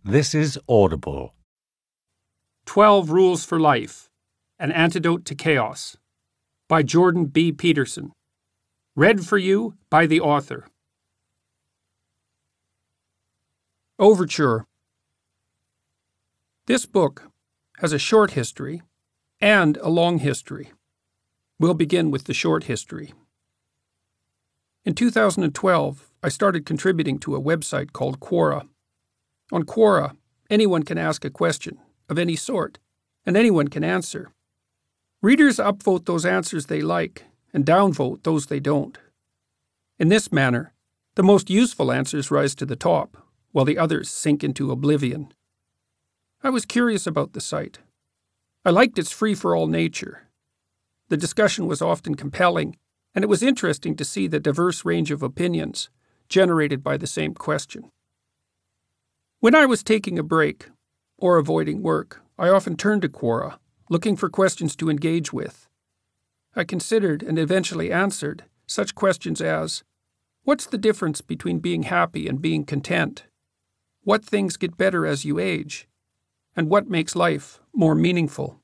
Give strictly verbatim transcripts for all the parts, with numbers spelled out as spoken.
This is Audible. Twelve Rules for Life, An Antidote to Chaos, by Jordan B. Peterson. Read for you by the author. Overture. This book has a short history and a long history. We'll begin with the short history. In two thousand twelve, I started contributing to a website called Quora. On Quora, anyone can ask a question of any sort, and anyone can answer. Readers upvote those answers they like and downvote those they don't. In this manner, the most useful answers rise to the top, while the others sink into oblivion. I was curious about the site. I liked its free-for-all nature. The discussion was often compelling, and it was interesting to see the diverse range of opinions generated by the same question. When I was taking a break, or avoiding work, I often turned to Quora, looking for questions to engage with. I considered and eventually answered such questions as, what's the difference between being happy and being content? What things get better as you age? And what makes life more meaningful?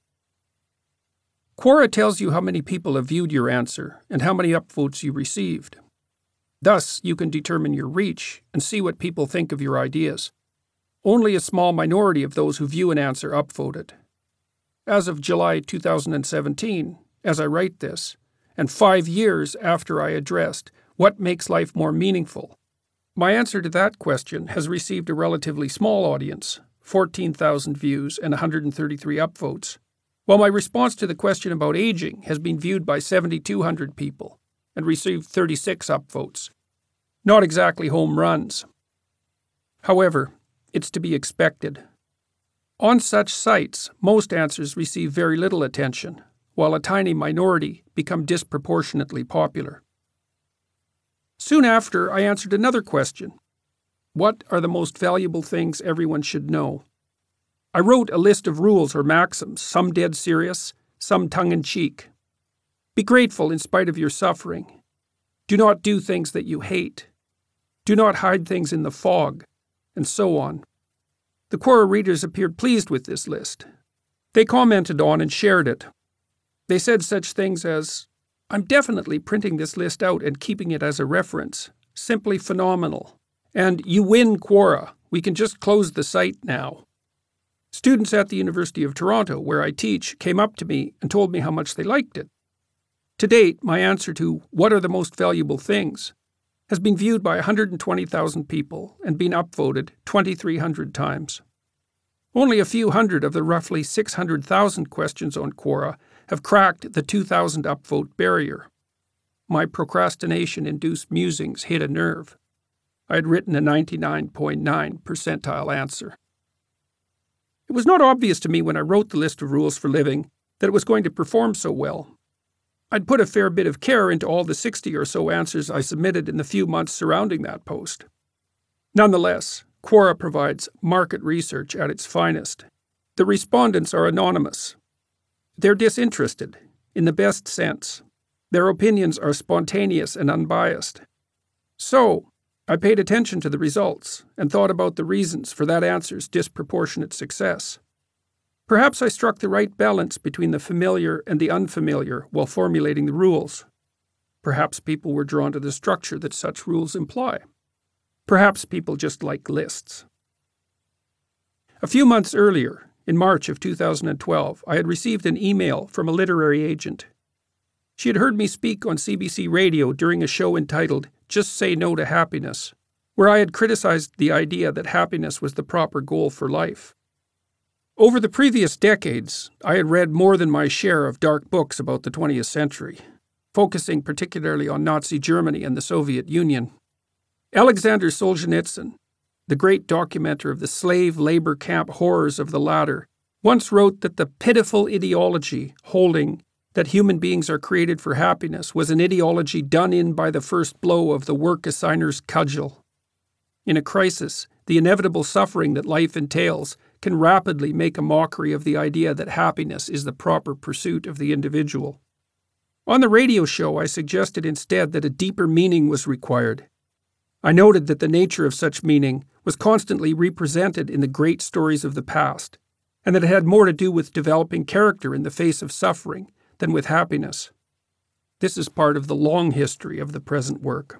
Quora tells you how many people have viewed your answer and how many upvotes you received. Thus, you can determine your reach and see what people think of your ideas. Only a small minority of those who view an answer upvoted. As of July two thousand seventeen, as I write this, and five years after I addressed what makes life more meaningful, my answer to that question has received a relatively small audience, fourteen thousand views and one hundred thirty-three upvotes, while my response to the question about aging has been viewed by seven thousand two hundred people and received thirty-six upvotes. Not exactly home runs. However, it's to be expected. On such sites, most answers receive very little attention, while a tiny minority become disproportionately popular. Soon after, I answered another question. What are the most valuable things everyone should know? I wrote a list of rules or maxims, some dead serious, some tongue-in-cheek. Be grateful in spite of your suffering. Do not do things that you hate. Do not hide things in the fog, and so on. The Quora readers appeared pleased with this list. They commented on and shared it. They said such things as, I'm definitely printing this list out and keeping it as a reference. Simply phenomenal. And you win, Quora. We can just close the site now. Students at the University of Toronto, where I teach, came up to me and told me how much they liked it. To date, my answer to what are the most valuable things has been viewed by one hundred twenty thousand people and been upvoted two thousand three hundred times. Only a few hundred of the roughly six hundred thousand questions on Quora have cracked the two thousand upvote barrier. My procrastination-induced musings hit a nerve. I had written a ninety-nine point nine percentile answer. It was not obvious to me when I wrote the list of rules for living that it was going to perform so well. I'd put a fair bit of care into all the sixty or so answers I submitted in the few months surrounding that post. Nonetheless, Quora provides market research at its finest. The respondents are anonymous. They're disinterested, in the best sense. Their opinions are spontaneous and unbiased. So, I paid attention to the results and thought about the reasons for that answer's disproportionate success. Perhaps I struck the right balance between the familiar and the unfamiliar while formulating the rules. Perhaps people were drawn to the structure that such rules imply. Perhaps people just like lists. A few months earlier, in March of two thousand twelve, I had received an email from a literary agent. She had heard me speak on C B C Radio during a show entitled Just Say No to Happiness, where I had criticized the idea that happiness was the proper goal for life. Over the previous decades, I had read more than my share of dark books about the twentieth century, focusing particularly on Nazi Germany and the Soviet Union. Alexander Solzhenitsyn, the great documenter of the slave labor camp horrors of the latter, once wrote that the pitiful ideology holding that human beings are created for happiness was an ideology done in by the first blow of the work assigner's cudgel. In a crisis, the inevitable suffering that life entails can rapidly make a mockery of the idea that happiness is the proper pursuit of the individual. On the radio show, I suggested instead that a deeper meaning was required. I noted that the nature of such meaning was constantly represented in the great stories of the past, and that it had more to do with developing character in the face of suffering than with happiness. This is part of the long history of the present work.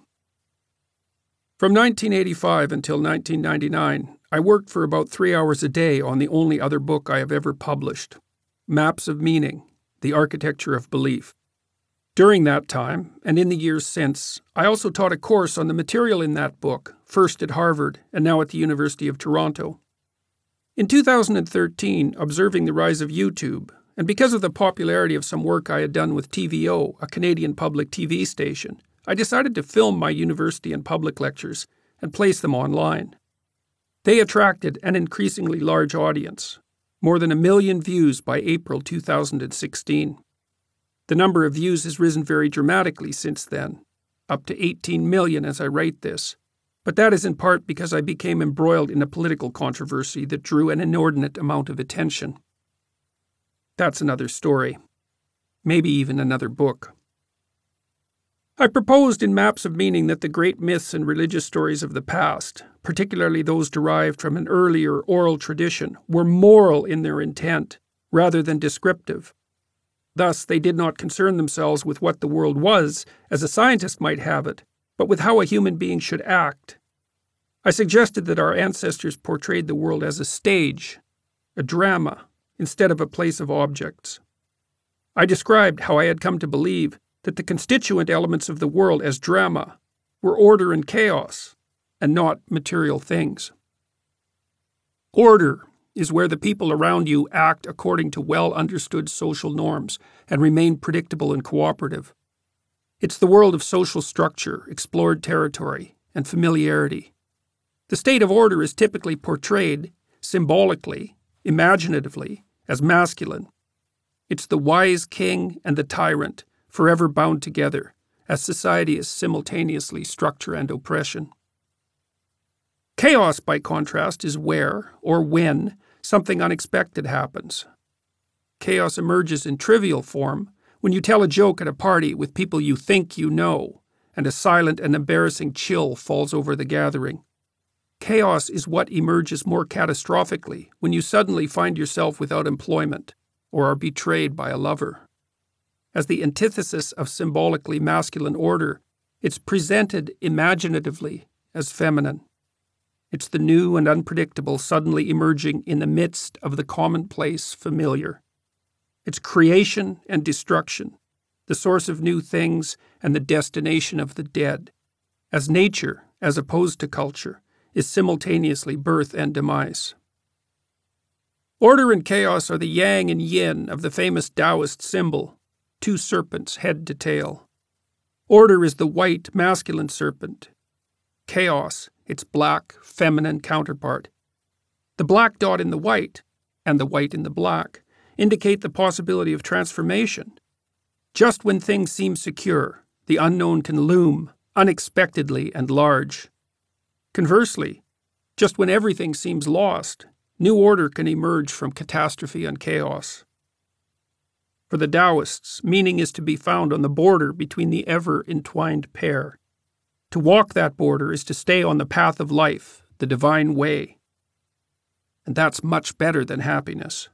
From nineteen eighty-five until nineteen ninety-nine, I worked for about three hours a day on the only other book I have ever published, Maps of Meaning, The Architecture of Belief. During that time, and in the years since, I also taught a course on the material in that book, first at Harvard and now at the University of Toronto. In two thousand thirteen, observing the rise of YouTube, and because of the popularity of some work I had done with T V O, a Canadian public T V station, I decided to film my university and public lectures and place them online. They attracted an increasingly large audience, more than a million views by April two thousand sixteen. The number of views has risen very dramatically since then, up to eighteen million as I write this, but that is in part because I became embroiled in a political controversy that drew an inordinate amount of attention. That's another story, maybe even another book. I proposed in Maps of Meaning that the great myths and religious stories of the past, particularly those derived from an earlier oral tradition, were moral in their intent, rather than descriptive. Thus, they did not concern themselves with what the world was, as a scientist might have it, but with how a human being should act. I suggested that our ancestors portrayed the world as a stage, a drama, instead of a place of objects. I described how I had come to believe that the constituent elements of the world as drama were order and chaos, and not material things. Order is where the people around you act according to well-understood social norms and remain predictable and cooperative. It's the world of social structure, explored territory, and familiarity. The state of order is typically portrayed, symbolically, imaginatively, as masculine. It's the wise king and the tyrant, forever bound together, as society is simultaneously structure and oppression. Chaos, by contrast, is where, or when, something unexpected happens. Chaos emerges in trivial form when you tell a joke at a party with people you think you know, and a silent and embarrassing chill falls over the gathering. Chaos is what emerges more catastrophically when you suddenly find yourself without employment, or are betrayed by a lover. As the antithesis of symbolically masculine order, it's presented imaginatively as feminine. It's the new and unpredictable suddenly emerging in the midst of the commonplace familiar. It's creation and destruction, the source of new things and the destination of the dead, as nature, as opposed to culture, is simultaneously birth and demise. Order and chaos are the yang and yin of the famous Taoist symbol, two serpents head to tail. Order is the white, masculine serpent. Chaos, its black, feminine counterpart. The black dot in the white, and the white in the black, indicate the possibility of transformation. Just when things seem secure, the unknown can loom, unexpectedly and large. Conversely, just when everything seems lost, new order can emerge from catastrophe and chaos. For the Taoists, meaning is to be found on the border between the ever-entwined pair. To walk that border is to stay on the path of life, the divine way. And that's much better than happiness.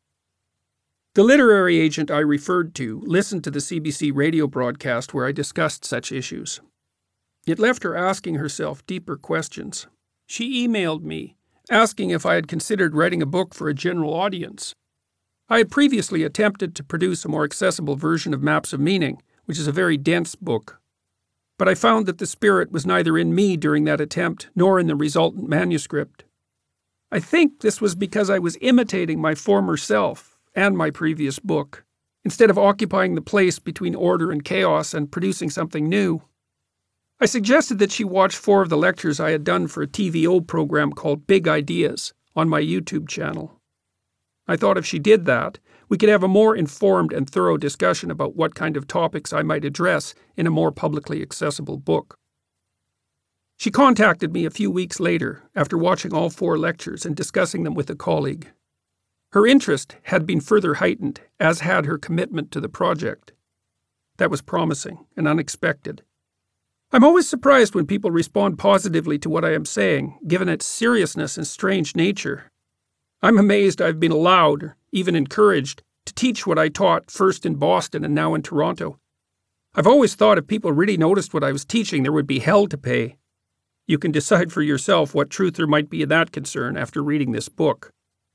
The literary agent I referred to listened to the C B C radio broadcast where I discussed such issues. It left her asking herself deeper questions. She emailed me, asking if I had considered writing a book for a general audience. I had previously attempted to produce a more accessible version of Maps of Meaning, which is a very dense book. But I found that the spirit was neither in me during that attempt nor in the resultant manuscript. I think this was because I was imitating my former self and my previous book, instead of occupying the place between order and chaos and producing something new. I suggested that she watch four of the lectures I had done for a T V O program called Big Ideas on my YouTube channel. I thought if she did that, we could have a more informed and thorough discussion about what kind of topics I might address in a more publicly accessible book. She contacted me a few weeks later after watching all four lectures and discussing them with a colleague. Her interest had been further heightened, as had her commitment to the project. That was promising and unexpected. I'm always surprised when people respond positively to what I am saying, given its seriousness and strange nature. I'm amazed I've been allowed, or even encouraged, to teach what I taught first in Boston and now in Toronto. I've always thought if people really noticed what I was teaching, there would be hell to pay. You can decide for yourself what truth there might be in that concern after reading this book.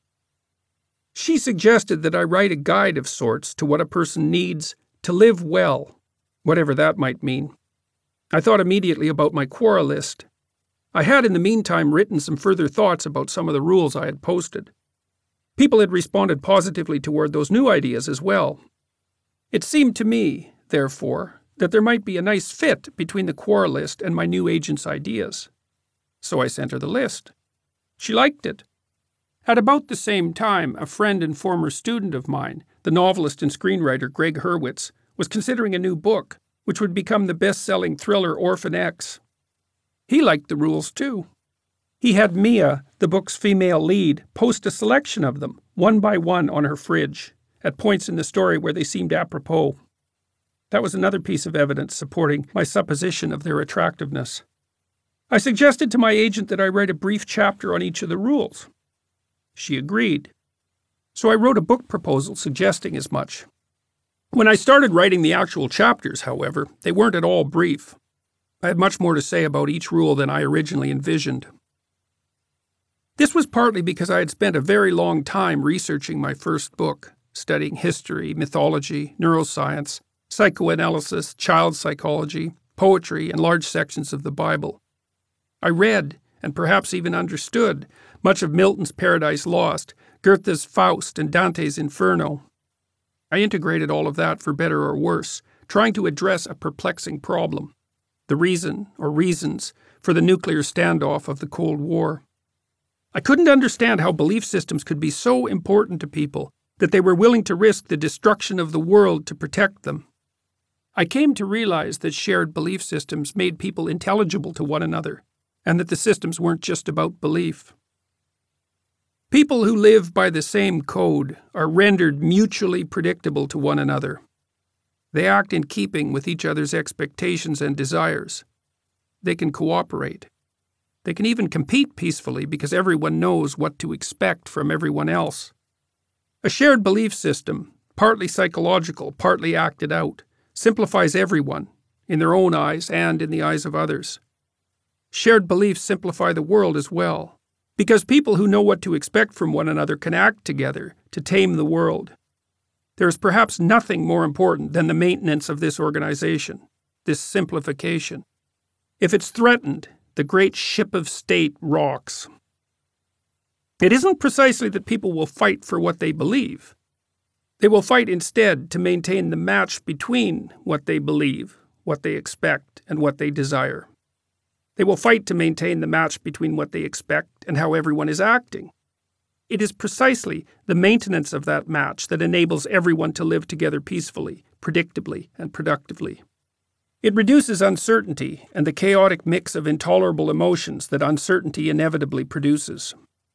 She suggested that I write a guide of sorts to what a person needs to live well, whatever that might mean. I thought immediately about my Quora list. I had in the meantime written some further thoughts about some of the rules I had posted. People had responded positively toward those new ideas as well. It seemed to me, therefore, that there might be a nice fit between the Quora list and my new agent's ideas. So I sent her the list. She liked it. At about the same time, a friend and former student of mine, the novelist and screenwriter Greg Hurwitz, was considering a new book, which would become the best-selling thriller Orphan X. He liked the rules too. He had Mia, the book's female lead, post a selection of them, one by one, on her fridge, at points in the story where they seemed apropos. That was another piece of evidence supporting my supposition of their attractiveness. I suggested to my agent that I write a brief chapter on each of the rules. She agreed. So I wrote a book proposal suggesting as much. When I started writing the actual chapters, however, they weren't at all brief. I had much more to say about each rule than I originally envisioned. This was partly because I had spent a very long time researching my first book, studying history, mythology, neuroscience, psychoanalysis, child psychology, poetry, and large sections of the Bible. I read, and perhaps even understood, much of Milton's Paradise Lost, Goethe's Faust, and Dante's Inferno. I integrated all of that for better or worse, trying to address a perplexing problem, the reason, or reasons, for the nuclear standoff of the Cold War. I couldn't understand how belief systems could be so important to people that they were willing to risk the destruction of the world to protect them. I came to realize that shared belief systems made people intelligible to one another, and that the systems weren't just about belief. People who live by the same code are rendered mutually predictable to one another. They act in keeping with each other's expectations and desires. They can cooperate. They can even compete peacefully because everyone knows what to expect from everyone else. A shared belief system, partly psychological, partly acted out, simplifies everyone, in their own eyes and in the eyes of others. Shared beliefs simplify the world as well, because people who know what to expect from one another can act together to tame the world. There is perhaps nothing more important than the maintenance of this organization, this simplification. If it's threatened, the great ship of state rocks. It isn't precisely that people will fight for what they believe. They will fight instead to maintain the match between what they believe, what they expect, and what they desire. They will fight to maintain the match between what they expect and how everyone is acting. It is precisely the maintenance of that match that enables everyone to live together peacefully, predictably, and productively. It reduces uncertainty and the chaotic mix of intolerable emotions that uncertainty inevitably produces.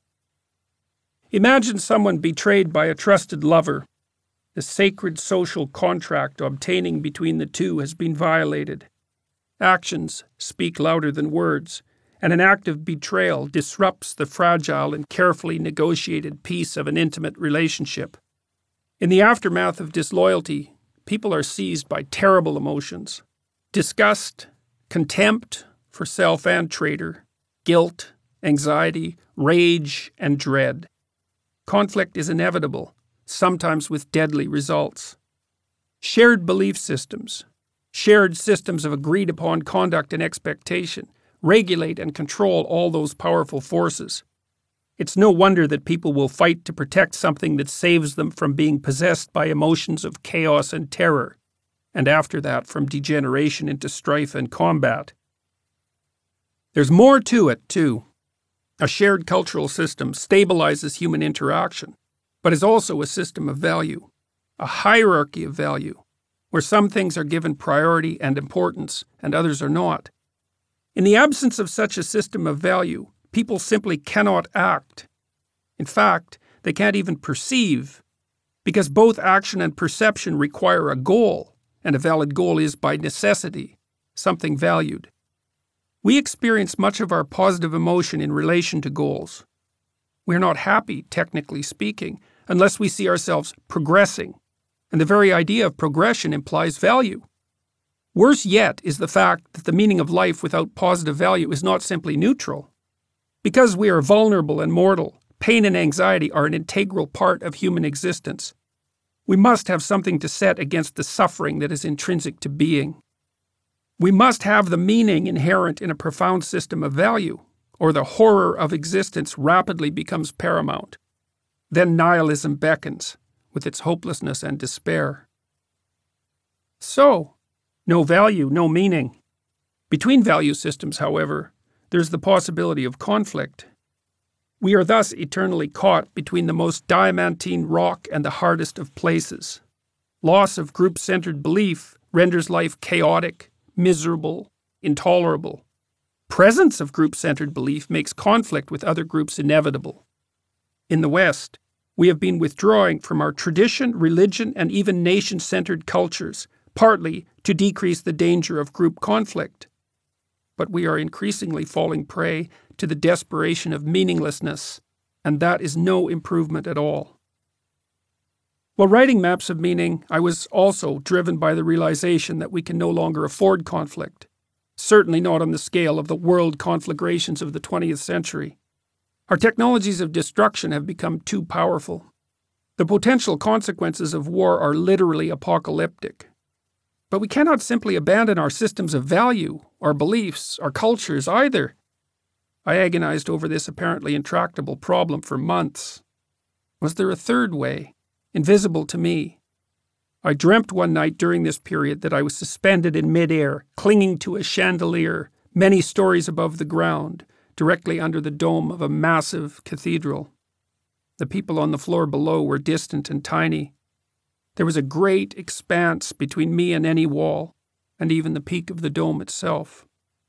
Imagine someone betrayed by a trusted lover. The sacred social contract obtaining between the two has been violated. Actions speak louder than words, and an act of betrayal disrupts the fragile and carefully negotiated peace of an intimate relationship. In the aftermath of disloyalty, people are seized by terrible emotions: disgust, contempt for self and traitor, guilt, anxiety, rage, and dread. Conflict is inevitable, sometimes with deadly results. Shared belief systems, shared systems of agreed-upon conduct and expectation, regulate and control all those powerful forces. It's no wonder that people will fight to protect something that saves them from being possessed by emotions of chaos and terror, and after that from degeneration into strife and combat. There's more to it, too. A shared cultural system stabilizes human interaction, but is also a system of value, a hierarchy of value, where some things are given priority and importance and others are not. In the absence of such a system of value, people simply cannot act. In fact, they can't even perceive, because both action and perception require a goal, and a valid goal is, by necessity, something valued. We experience much of our positive emotion in relation to goals. We're not happy, technically speaking, unless we see ourselves progressing, and the very idea of progression implies value. Worse yet is the fact that the meaning of life without positive value is not simply neutral. Because we are vulnerable and mortal, pain and anxiety are an integral part of human existence. We must have something to set against the suffering that is intrinsic to being. We must have the meaning inherent in a profound system of value, or the horror of existence rapidly becomes paramount. Then nihilism beckons, with its hopelessness and despair. So, no value, no meaning. Between value systems, however, there's the possibility of conflict. We are thus eternally caught between the most diamantine rock and the hardest of places. Loss of group-centered belief renders life chaotic, miserable, intolerable. Presence of group-centered belief makes conflict with other groups inevitable. In the West, we have been withdrawing from our tradition, religion, and even nation-centered cultures, partly to decrease the danger of group conflict. But we are increasingly falling prey to the desperation of meaninglessness, and that is no improvement at all. While writing Maps of Meaning, I was also driven by the realization that we can no longer afford conflict, certainly not on the scale of the world conflagrations of the twentieth century. Our technologies of destruction have become too powerful. The potential consequences of war are literally apocalyptic. But we cannot simply abandon our systems of value, our beliefs, our cultures either. I agonized over this apparently intractable problem for months. Was there a third way, invisible to me? I dreamt one night during this period that I was suspended in midair, clinging to a chandelier, many stories above the ground, directly under the dome of a massive cathedral. The people on the floor below were distant and tiny. There was a great expanse between me and any wall, and even the peak of the dome itself.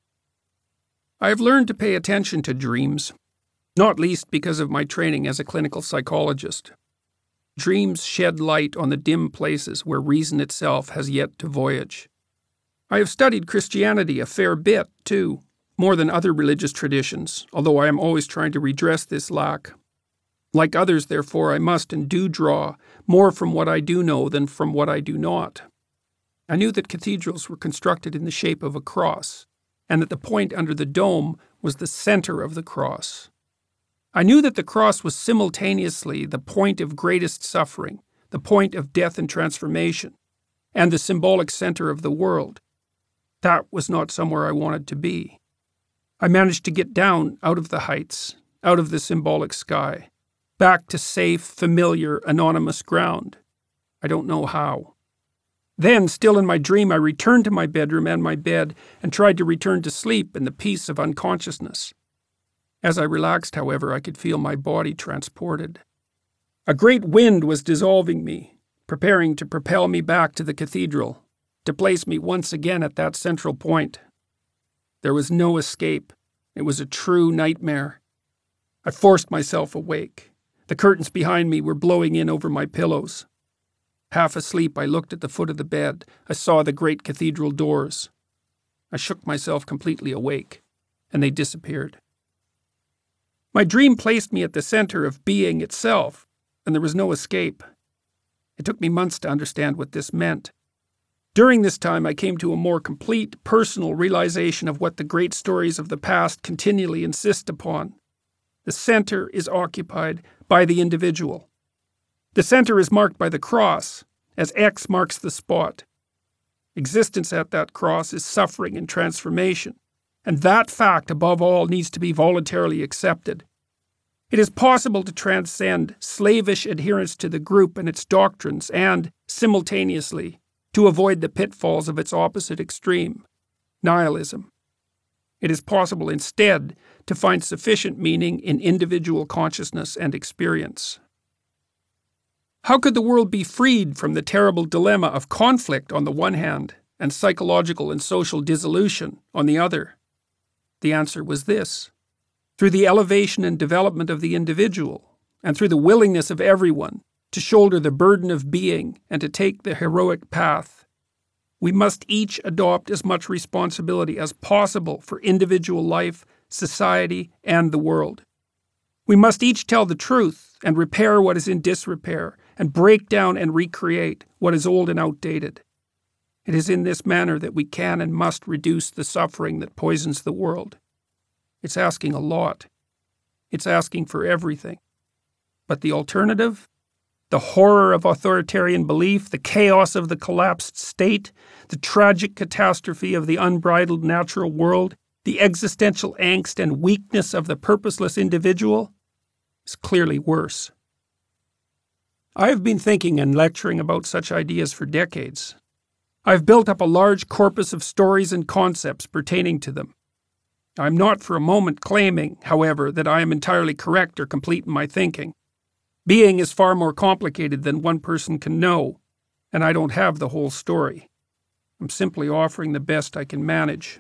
I have learned to pay attention to dreams, not least because of my training as a clinical psychologist. Dreams shed light on the dim places where reason itself has yet to voyage. I have studied Christianity a fair bit, too, more than other religious traditions, although I am always trying to redress this lack. Like others, therefore, I must and do draw more from what I do know than from what I do not. I knew that cathedrals were constructed in the shape of a cross, and that the point under the dome was the center of the cross. I knew that the cross was simultaneously the point of greatest suffering, the point of death and transformation, and the symbolic center of the world. That was not somewhere I wanted to be. I managed to get down out of the heights, out of the symbolic sky, back to safe, familiar, anonymous ground. I don't know how. Then, still in my dream, I returned to my bedroom and my bed and tried to return to sleep in the peace of unconsciousness. As I relaxed, however, I could feel my body transported. A great wind was dissolving me, preparing to propel me back to the cathedral, to place me once again at that central point. There was no escape. It was a true nightmare. I forced myself awake. The curtains behind me were blowing in over my pillows. Half asleep, I looked at the foot of the bed. I saw the great cathedral doors. I shook myself completely awake, and they disappeared. My dream placed me at the center of being itself, and there was no escape. It took me months to understand what this meant. During this time, I came to a more complete, personal realization of what the great stories of the past continually insist upon. The center is occupied by the individual. The center is marked by the cross, as X marks the spot. Existence at that cross is suffering and transformation, and that fact, above all, needs to be voluntarily accepted. It is possible to transcend slavish adherence to the group and its doctrines and, simultaneously, to avoid the pitfalls of its opposite extreme, nihilism. It is possible, instead, to find sufficient meaning in individual consciousness and experience. How could the world be freed from the terrible dilemma of conflict on the one hand and psychological and social dissolution on the other? The answer was this: through the elevation and development of the individual, and through the willingness of everyone to shoulder the burden of being and to take the heroic path. We must each adopt as much responsibility as possible for individual life, society, and the world. We must each tell the truth and repair what is in disrepair, and break down and recreate what is old and outdated. It is in this manner that we can and must reduce the suffering that poisons the world. It's asking a lot. It's asking for everything. But the alternative? The horror of authoritarian belief, the chaos of the collapsed state, the tragic catastrophe of the unbridled natural world, the existential angst and weakness of the purposeless individual, is clearly worse. I have been thinking and lecturing about such ideas for decades. I've built up a large corpus of stories and concepts pertaining to them. I am not for a moment claiming, however, that I am entirely correct or complete in my thinking. Being is far more complicated than one person can know, and I don't have the whole story. I'm simply offering the best I can manage.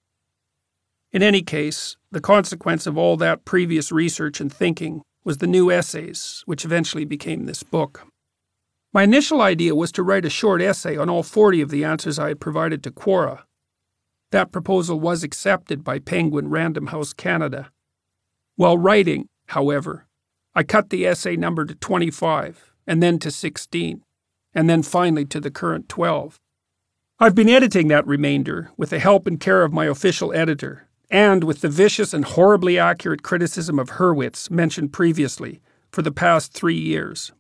In any case, the consequence of all that previous research and thinking was the new essays, which eventually became this book. My initial idea was to write a short essay on all forty of the answers I had provided to Quora. That proposal was accepted by Penguin Random House Canada. While writing, however, I cut the essay number to twenty-five, and then to sixteen, and then finally to the current twelve. I've been editing that remainder with the help and care of my official editor, and with the vicious and horribly accurate criticism of Hurwitz mentioned previously, for the past three years.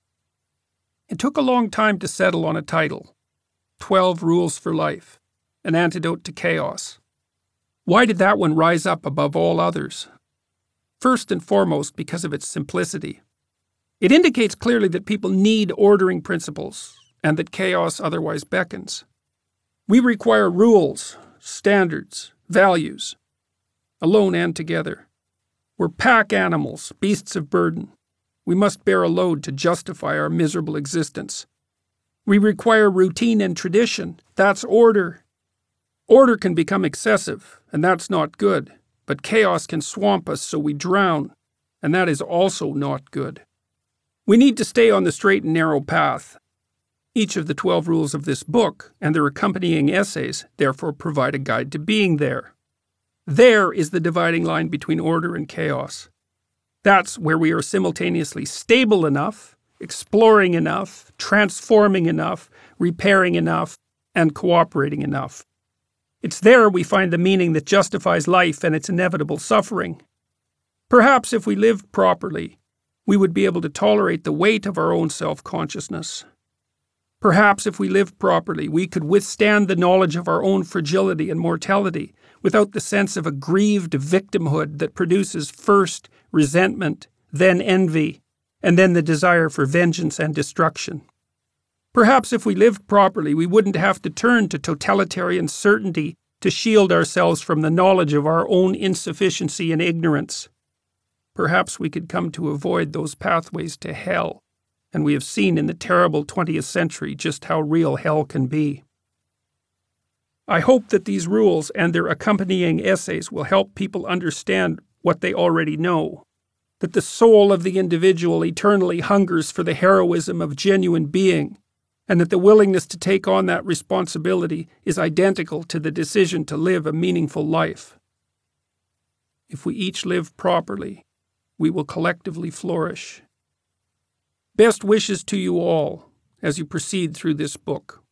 It took a long time to settle on a title, Twelve Rules for Life, An Antidote to Chaos. Why did that one rise up above all others? First and foremost, because of its simplicity. It indicates clearly that people need ordering principles, and that chaos otherwise beckons. We require rules, standards, values, alone and together. We're pack animals, beasts of burden. We must bear a load to justify our miserable existence. We require routine and tradition. That's order. Order can become excessive, and that's not good. But chaos can swamp us so we drown, and that is also not good. We need to stay on the straight and narrow path. Each of the twelve rules of this book and their accompanying essays therefore provide a guide to being there. There is the dividing line between order and chaos. That's where we are simultaneously stable enough, exploring enough, transforming enough, repairing enough, and cooperating enough. It's there we find the meaning that justifies life and its inevitable suffering. Perhaps if we lived properly, we would be able to tolerate the weight of our own self-consciousness. Perhaps if we lived properly, we could withstand the knowledge of our own fragility and mortality without the sense of a grieved victimhood that produces first resentment, then envy, and then the desire for vengeance and destruction. Perhaps if we lived properly, we wouldn't have to turn to totalitarian certainty to shield ourselves from the knowledge of our own insufficiency and ignorance. Perhaps we could come to avoid those pathways to hell, and we have seen in the terrible twentieth century just how real hell can be. I hope that these rules and their accompanying essays will help people understand what they already know, that the soul of the individual eternally hungers for the heroism of genuine being, and that the willingness to take on that responsibility is identical to the decision to live a meaningful life. If we each live properly, we will collectively flourish. Best wishes to you all as you proceed through this book.